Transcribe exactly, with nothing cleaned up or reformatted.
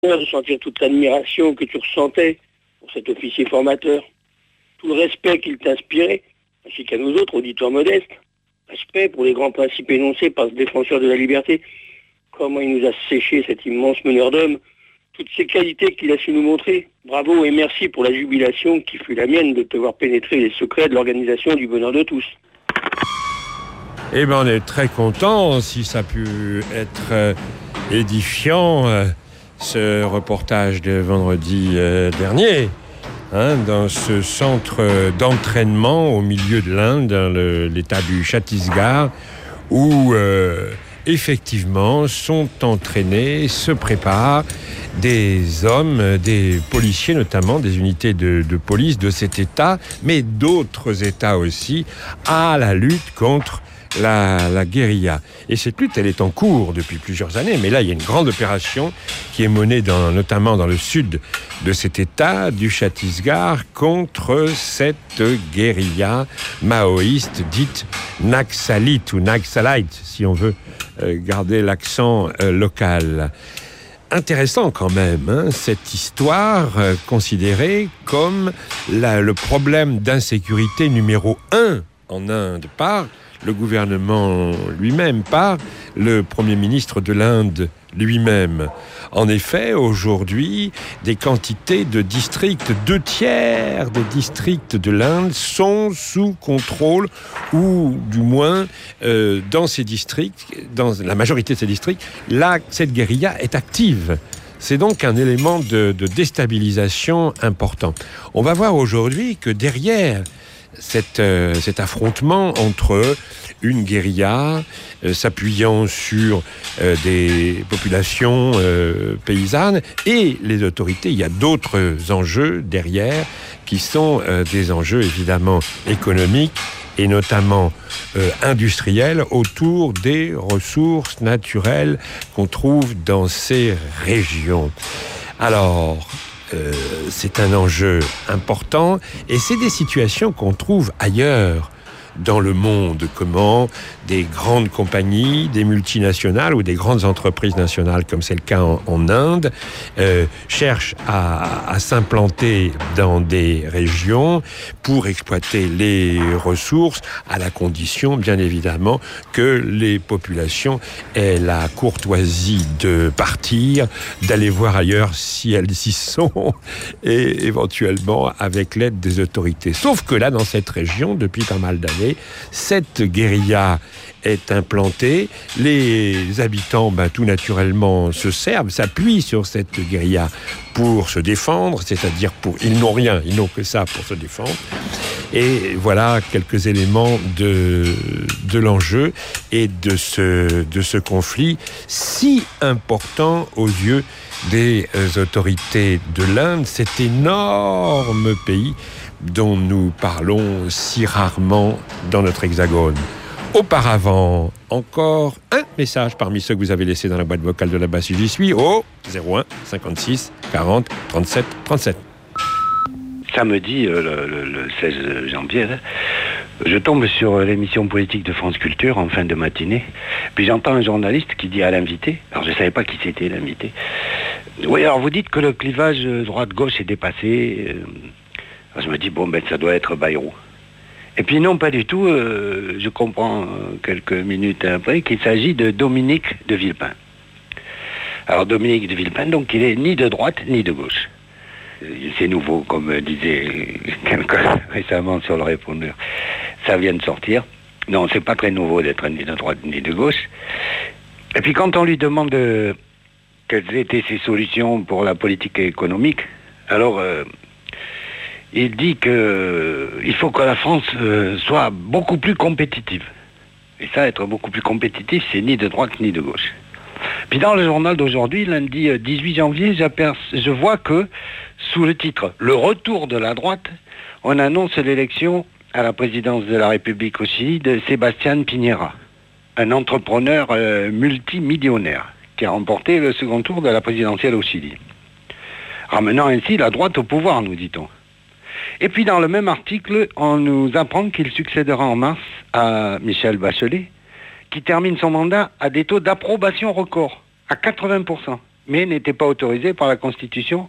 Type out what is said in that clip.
de sentir toute l'admiration que tu ressentais pour cet officier formateur, tout le respect qu'il t'inspirait, ainsi qu'à nous autres, auditeurs modestes, respect pour les grands principes énoncés par ce défenseur de la liberté. Comment il nous a séché cet immense meneur d'hommes, toutes ces qualités qu'il a su nous montrer. Bravo et merci pour la jubilation qui fut la mienne de te voir pénétrer les secrets de l'organisation du bonheur de tous. Eh bien, on est très content si ça a pu être euh, édifiant, euh, ce reportage de vendredi euh, dernier, hein, dans ce centre d'entraînement au milieu de l'Inde, dans le, l'état du Chhattisgarh, où euh, effectivement sont entraînés, se préparent des hommes, des policiers notamment, des unités de, de police de cet État, mais d'autres États aussi, à la lutte contre La, la guérilla. Et cette lutte, elle est en cours depuis plusieurs années, mais là, il y a une grande opération qui est menée dans, notamment dans le sud de cet État, du Chhattisgarh, contre cette guérilla maoïste dite naxalite ou naxalite, si on veut euh, garder l'accent euh, local. Intéressant quand même, hein, cette histoire euh, considérée comme la, le problème d'insécurité numéro un en Inde par le gouvernement lui-même, par le Premier ministre de l'Inde lui-même. En effet, aujourd'hui, des quantités de districts, deux tiers des districts de l'Inde sont sous contrôle, ou du moins, euh, dans ces districts, dans la majorité de ces districts, là, cette guérilla est active. C'est donc un élément de, de déstabilisation important. On va voir aujourd'hui que derrière Cet, euh, cet affrontement entre une guérilla euh, s'appuyant sur euh, des populations euh, paysannes et les autorités, il y a d'autres enjeux derrière qui sont euh, des enjeux évidemment économiques et notamment euh, industriels autour des ressources naturelles qu'on trouve dans ces régions. Alors, Euh, c'est un enjeu important et c'est des situations qu'on trouve ailleurs dans le monde. Comment des grandes compagnies, des multinationales ou des grandes entreprises nationales, comme c'est le cas en, en Inde, euh, cherchent à, à s'implanter dans des régions pour exploiter les ressources, à la condition, bien évidemment, que les populations aient la courtoisie de partir, d'aller voir ailleurs si elles y sont, et éventuellement avec l'aide des autorités. Sauf que là, dans cette région, depuis pas mal d'années, cette guérilla est implantée. Les habitants, ben, tout naturellement, se servent, s'appuient sur cette guérilla pour se défendre, c'est-à-dire pour... Ils n'ont rien, ils n'ont que ça pour se défendre. Et voilà quelques éléments de, de l'enjeu et de ce, de ce conflit si important aux yeux des autorités de l'Inde, cet énorme pays dont nous parlons si rarement dans notre hexagone. Auparavant, encore un message parmi ceux que vous avez laissés dans la boîte vocale de là-bas si j'y suis, au zéro un cinquante-six quarante trente-sept trente-sept. Samedi, euh, le, le, le seize janvier, là, je tombe sur l'émission politique de France Culture en fin de matinée, puis j'entends un journaliste qui dit à l'invité, alors je ne savais pas qui c'était l'invité, oui, alors vous dites que le clivage droite-gauche est dépassé, euh, alors je me dis, bon, ben ça doit être Bayrou. Et puis non, pas du tout, euh, je comprends euh, quelques minutes après qu'il s'agit de Dominique de Villepin. Alors Dominique de Villepin, donc il est ni de droite ni de gauche. C'est nouveau, comme disait quelqu'un récemment sur le répondeur. Ça vient de sortir. Non, c'est pas très nouveau d'être ni de droite ni de gauche. Et puis quand on lui demande euh, quelles étaient ses solutions pour la politique économique, alors euh, il dit que euh, il faut que la France euh, soit beaucoup plus compétitive. Et ça, être beaucoup plus compétitif, c'est ni de droite ni de gauche. Puis dans le journal d'aujourd'hui, lundi dix-huit janvier, je vois que, sous le titre « Le retour de la droite », on annonce l'élection à la présidence de la République au Chili de Sebastián Piñera, un entrepreneur euh, multimillionnaire qui a remporté le second tour de la présidentielle au Chili, ramenant ainsi la droite au pouvoir, nous dit-on. Et puis dans le même article, on nous apprend qu'il succédera en mars à Michel Bachelet, qui termine son mandat à des taux d'approbation records, à quatre-vingts pour cent. mais n'était pas autorisé par la Constitution